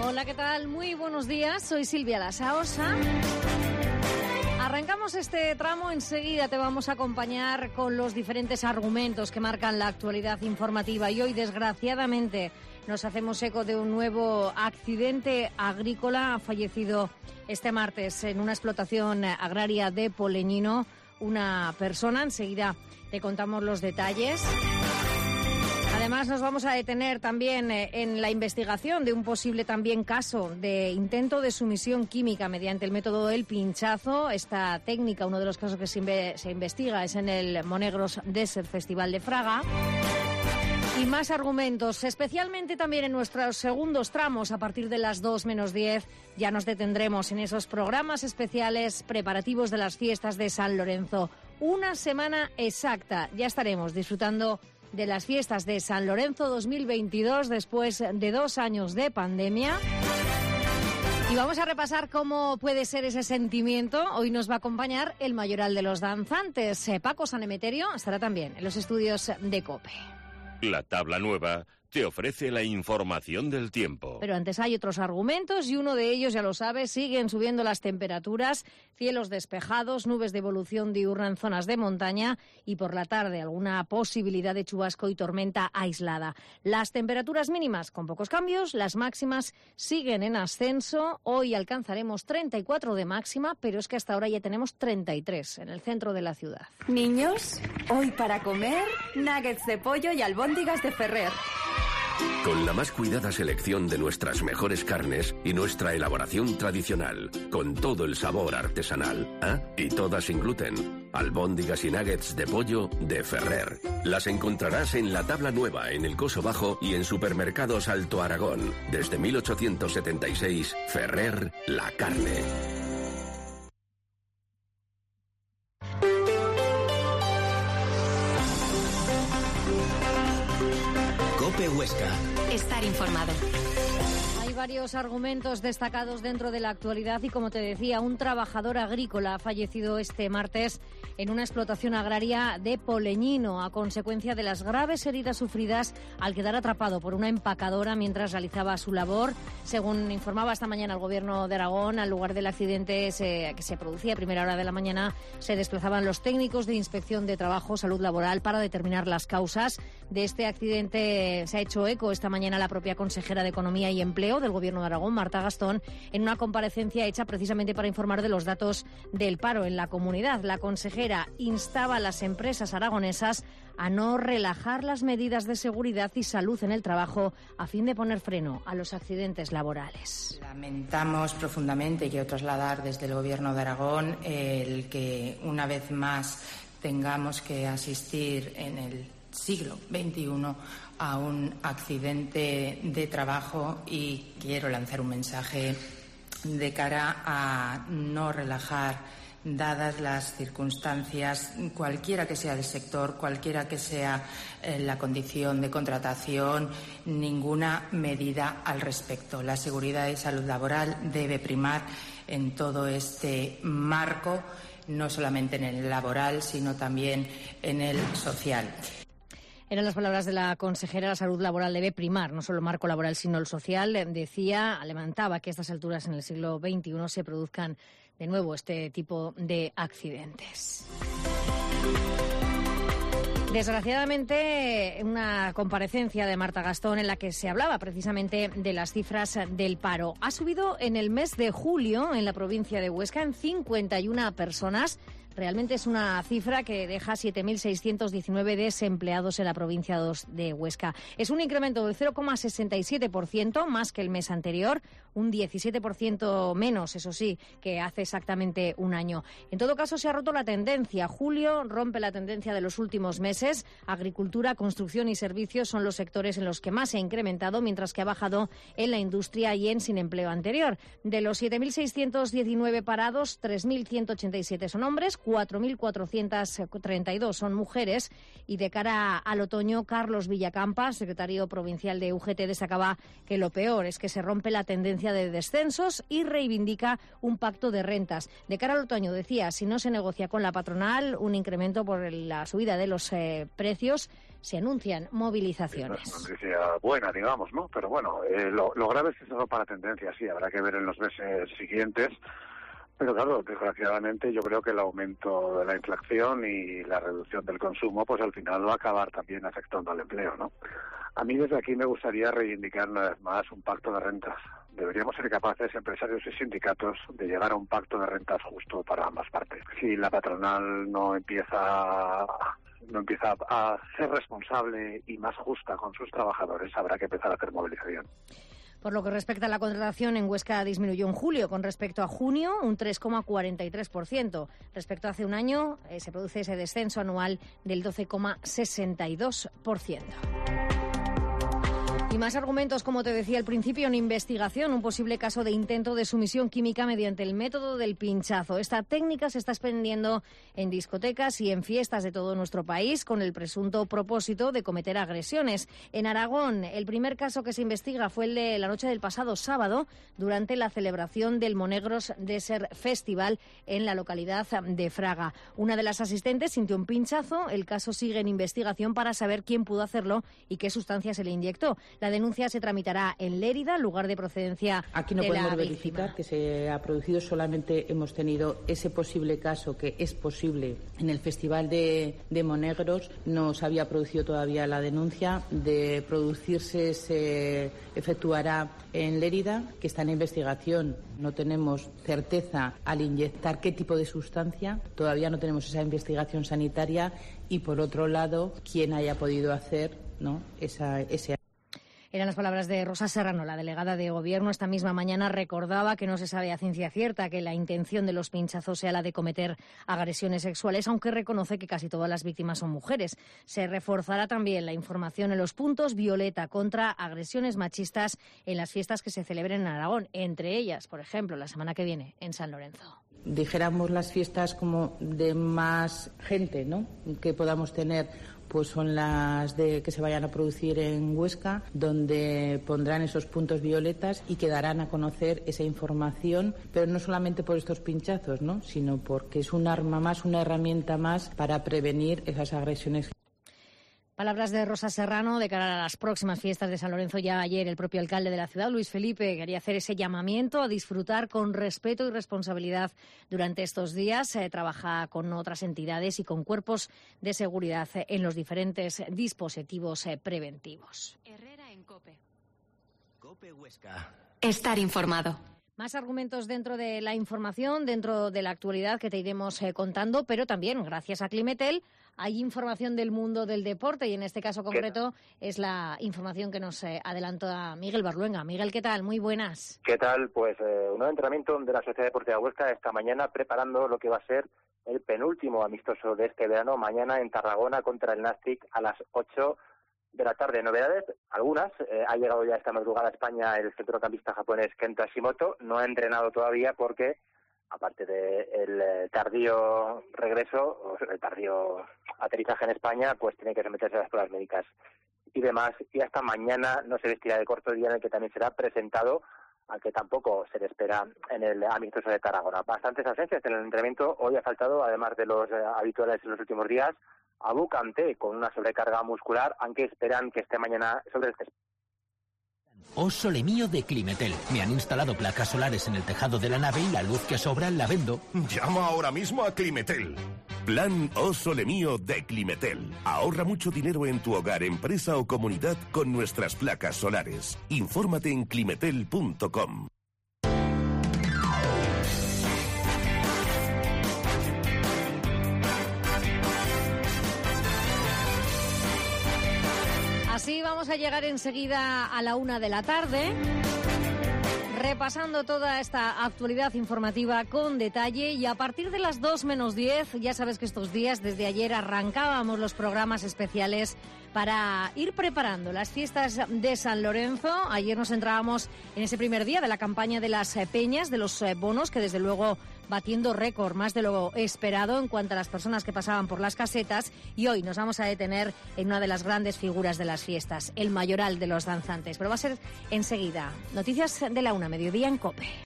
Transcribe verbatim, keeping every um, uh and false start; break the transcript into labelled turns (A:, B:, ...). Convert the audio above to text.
A: Hola, ¿qué tal? Muy buenos días, soy Silvia Lasaosa. Arrancamos este tramo, enseguida te vamos a acompañar con los diferentes argumentos que marcan la actualidad informativa y hoy, desgraciadamente, nos hacemos eco de un nuevo accidente agrícola. Ha fallecido este martes en una explotación agraria de Poleñino una persona. Enseguida te contamos los detalles. Además, nos vamos a detener también en la investigación de un posible también caso de intento de sumisión química mediante el método del pinchazo. Esta técnica, uno de los casos que se, inve- se investiga, es en el Monegros Desert Festival de Fraga. Y más argumentos, especialmente también en nuestros segundos tramos, a partir de las dos menos diez, ya nos detendremos en esos programas especiales preparativos de las fiestas de San Lorenzo. Una semana exacta, ya estaremos disfrutando de las fiestas de San Lorenzo dos mil veintidós después de dos años de pandemia. Y vamos a repasar cómo puede ser ese sentimiento. Hoy nos va a acompañar el mayoral de los danzantes, Paco San Emeterio, estará también en los estudios de COPE.
B: La Tabla Nueva te ofrece la información del tiempo.
A: Pero antes hay otros argumentos y uno de ellos, ya lo sabes, siguen subiendo las temperaturas, cielos despejados, nubes de evolución diurna en zonas de montaña y por la tarde alguna posibilidad de chubasco y tormenta aislada. Las temperaturas mínimas con pocos cambios, las máximas siguen en ascenso. Hoy alcanzaremos treinta y cuatro de máxima, pero es que hasta ahora ya tenemos treinta y tres en el centro de la ciudad.
C: Niños, hoy para comer, nuggets de pollo y albóndigas de Ferrer.
D: Con la más cuidada selección de nuestras mejores carnes y nuestra elaboración tradicional, con todo el sabor artesanal, ¿ah? Y todas sin gluten. Albóndigas y nuggets de pollo de Ferrer. Las encontrarás en La Tabla Nueva, en el Coso Bajo y en Supermercados Alto Aragón. Desde mil ochocientos setenta y seis, Ferrer, la carne.
E: COPE Huesca.
C: Estar informado.
A: Hay varios argumentos destacados dentro de la actualidad y, como te decía, un trabajador agrícola ha fallecido este martes en una explotación agraria de Poleñino a consecuencia de las graves heridas sufridas al quedar atrapado por una empacadora mientras realizaba su labor. Según informaba esta mañana el Gobierno de Aragón, al lugar del accidente se, que se producía a primera hora de la mañana se desplazaban los técnicos de Inspección de Trabajo, Salud Laboral para determinar las causas de este accidente. Se ha hecho eco esta mañana la propia consejera de Economía y Empleo del Gobierno de Aragón, Marta Gastón, en una comparecencia hecha precisamente para informar de los datos del paro en la comunidad. La consejera instaba a las empresas aragonesas a no relajar las medidas de seguridad y salud en el trabajo a fin de poner freno a los accidentes laborales.
F: Lamentamos profundamente, y quiero trasladar desde el Gobierno de Aragón, el que una vez más tengamos que asistir en el siglo veintiuno a un accidente de trabajo, y quiero lanzar un mensaje de cara a no relajar, dadas las circunstancias, cualquiera que sea el sector, cualquiera que sea eh, la condición de contratación, ninguna medida al respecto. La seguridad y salud laboral debe primar en todo este marco, no solamente en el laboral, sino también en el social.
A: Eran las palabras de la consejera. La salud laboral debe primar, no solo el marco laboral, sino el social. Decía, lamentaba que a estas alturas en el siglo veintiuno se produzcan de nuevo este tipo de accidentes. Desgraciadamente, una comparecencia de Marta Gastón en la que se hablaba precisamente de las cifras del paro. Ha subido en el mes de julio en la provincia de Huesca en cincuenta y una personas. Realmente es una cifra que deja siete mil seiscientos diecinueve desempleados en la provincia de Huesca. Es un incremento del cero coma sesenta y siete por ciento más que el mes anterior, un diecisiete por ciento menos, eso sí, que hace exactamente un año. En todo caso, se ha roto la tendencia. Julio rompe la tendencia de los últimos meses. Agricultura, construcción y servicios son los sectores en los que más se ha incrementado, mientras que ha bajado en la industria y en sin empleo anterior. De los siete mil seiscientos diecinueve parados, tres mil ciento ochenta y siete son hombres, cuatro mil cuatrocientos treinta y dos son mujeres. Y de cara al otoño, Carlos Villacampa, secretario provincial de U G T, destacaba que lo peor es que se rompe la tendencia de descensos y reivindica un pacto de rentas. De cara al otoño, decía, si no se negocia con la patronal un incremento por la subida de los eh, precios, se anuncian movilizaciones.
G: Es una noticia buena, digamos, ¿no? Pero bueno, eh, lo, lo grave es que eso para tendencia, sí, habrá que ver en los meses siguientes. Pero claro, desgraciadamente yo creo que el aumento de la inflación y la reducción del consumo, pues al final va a acabar también afectando al empleo, ¿no? A mí desde aquí me gustaría reivindicar una vez más un pacto de rentas. Deberíamos ser capaces, empresarios y sindicatos, de llegar a un pacto de rentas justo para ambas partes. Si la patronal no empieza no empieza a ser responsable y más justa con sus trabajadores, habrá que empezar a hacer movilización.
A: Por lo que respecta a la contratación, en Huesca disminuyó en julio con respecto a junio un tres coma cuarenta y tres por ciento. Respecto a hace un año, eh, se produce ese descenso anual del doce coma sesenta y dos por ciento. Y más argumentos, como te decía al principio, en investigación, un posible caso de intento de sumisión química mediante el método del pinchazo. Esta técnica se está extendiendo en discotecas y en fiestas de todo nuestro país con el presunto propósito de cometer agresiones. En Aragón, el primer caso que se investiga fue el de la noche del pasado sábado durante la celebración del Monegros Desert Festival en la localidad de Fraga. Una de las asistentes sintió un pinchazo. El caso sigue en investigación para saber quién pudo hacerlo y qué sustancia se le inyectó. La denuncia se tramitará en Lérida, lugar de procedencia
F: Aquí no
A: de
F: podemos
A: la
F: verificar
A: víctima.
F: Que se ha producido, solamente hemos tenido ese posible caso que es posible en el Festival de, de Monegros. No se había producido todavía la denuncia. De producirse se efectuará en Lérida, que está en investigación. No tenemos certeza al inyectar qué tipo de sustancia. Todavía no tenemos esa investigación sanitaria. Y por otro lado, quién haya podido hacer, ¿no?, esa, ese.
A: Eran las palabras de Rosa Serrano, la delegada de Gobierno. Esta misma mañana recordaba que no se sabe a ciencia cierta que la intención de los pinchazos sea la de cometer agresiones sexuales, aunque reconoce que casi todas las víctimas son mujeres. Se reforzará también la información en los puntos violeta contra agresiones machistas en las fiestas que se celebren en Aragón, entre ellas, por ejemplo, la semana que viene en San Lorenzo.
F: Dijéramos las fiestas como de más gente, ¿no?, que podamos tener, pues son las de que se vayan a producir en Huesca, donde pondrán esos puntos violetas y que darán a conocer esa información, pero no solamente por estos pinchazos, ¿no?, sino porque es un arma más, una herramienta más para prevenir esas agresiones.
A: Palabras de Rosa Serrano de cara a las próximas fiestas de San Lorenzo. Ya ayer el propio alcalde de la ciudad, Luis Felipe, quería hacer ese llamamiento a disfrutar con respeto y responsabilidad durante estos días. Eh, trabaja con otras entidades y con cuerpos de seguridad eh, en los diferentes dispositivos eh, preventivos.
C: Herrera en COPE.
E: COPE Huesca.
C: Estar informado.
A: Más argumentos dentro de la información, dentro de la actualidad que te iremos eh, contando, pero también, gracias a Climetel, hay información del mundo del deporte y en este caso concreto es la información que nos eh, adelanta Miguel Barluenga. Miguel, ¿qué tal? Muy buenas.
H: ¿Qué tal? Pues eh, un nuevo entrenamiento de la Sociedad Deportiva Huesca esta mañana preparando lo que va a ser el penúltimo amistoso de este verano, mañana en Tarragona contra el Nastic a las ocho de la tarde. Novedades, algunas. Eh, ha llegado ya esta madrugada a España el centrocampista japonés Kento Hashimoto. No ha entrenado todavía porque, aparte del de tardío regreso, o el tardío aterrizaje en España, pues tiene que someterse a las pruebas médicas y demás. Y hasta mañana no se vestirá de corto, día en el que también será presentado, al que tampoco se le espera en el amistoso de Tarragona. Bastantes ausencias en el entrenamiento. Hoy ha faltado, además de los eh, habituales en los últimos días, Abu Kanté con una sobrecarga muscular, aunque esperan que esté mañana sobre el césped.
E: O Sole Mío de Climetel. Me han instalado placas solares en el tejado de la nave y la luz que sobra la vendo.
D: Llama ahora mismo a Climetel. Plan O Sole Mío de Climetel. Ahorra mucho dinero en tu hogar, empresa o comunidad con nuestras placas solares. Infórmate en climetel punto com.
A: Así vamos a llegar enseguida a la una de la tarde, repasando toda esta actualidad informativa con detalle, y a partir de las dos menos diez, ya sabes que estos días, desde ayer, arrancábamos los programas especiales para ir preparando las fiestas de San Lorenzo. Ayer nos entrábamos en ese primer día de la campaña de las peñas, de los bonos, que desde luego batiendo récord, más de lo esperado en cuanto a las personas que pasaban por las casetas, y hoy nos vamos a detener en una de las grandes figuras de las fiestas, el mayoral de los danzantes. Pero va a ser enseguida. Noticias de la una, mediodía en COPE.